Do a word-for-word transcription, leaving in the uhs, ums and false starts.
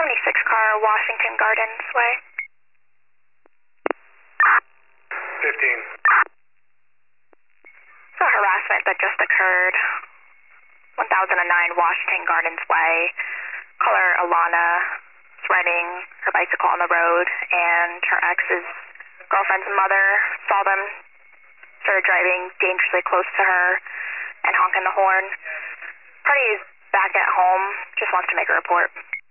seventy-six car, Washington Gardens Way. fifteen. So harassment that just occurred. one thousand nine Washington Gardens Way. Caller Alana is riding her bicycle on the road, and her ex's girlfriend's mother saw them, started driving dangerously close to her and honking the horn. Party is back at home, just wants to make a report.